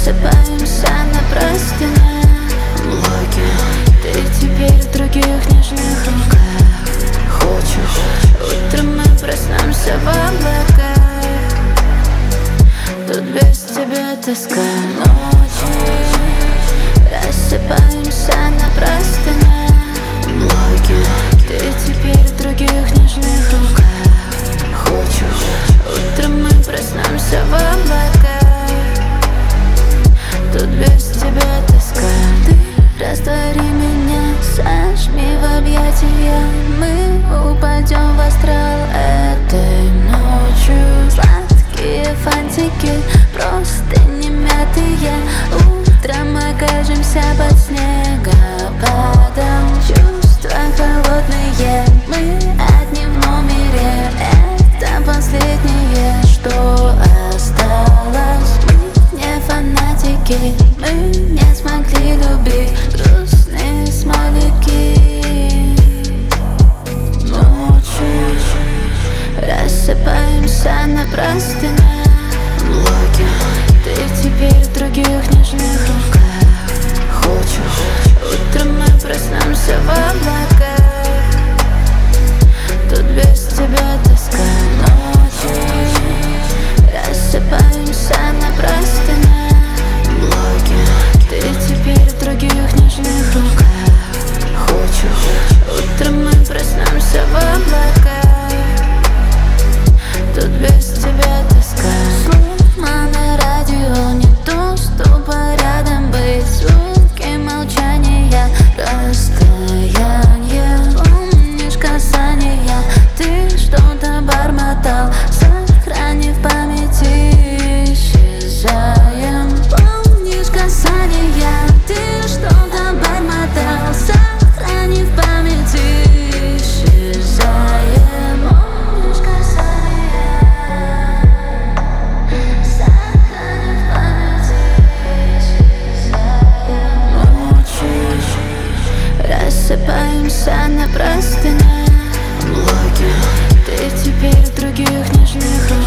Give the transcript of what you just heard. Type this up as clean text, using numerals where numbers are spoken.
Рассыпаемся на простынях блоки. Ты теперь в других нежных руках. Хочешь? Утром мы проснемся в облаках. Тут без тебя тоска ночью. Рассыпаемся на простынях блоки. Ты теперь в других нежных руках. Хочешь? Утром мы проснемся в облаках. Тут без тебя тоска. Ты раствори меня, сожми в объятия. Мы упадем в астрал этой ночью. Сладкие фантики, просто не мятые. Утром окажемся под снегопадом. Чувства холодные, мы одни в номере. Это последнее, что осталось. Мы не фанатики, мы не смогли любить. Грустные смайлики ночью. Рассыпаемся на простынях блоки. Ты теперь в других нежных руках. Хочешь? Утром мы проснемся в облаках. Тут без тебя тоска ночью. Рассыпаемся на простынях блоки. Ты теперь в других нежных руках. Хочешь? Утром мы проснемся в облаках. Тут без тебя тоска. Сломано радио, недоступа рядом быть. Звуки молчания, расстояние. Помнишь касания, ты что-то бормотал. Сохрани в памяти, исчезаем. Помнишь касания, ты что-то бормотал. Сохрани в памяти, исчезаем. Помнишь касания, сохрани в памяти, исчезаем. Ночью рассыпаемся на простынях блоки. Ты теперь в других нежных руках.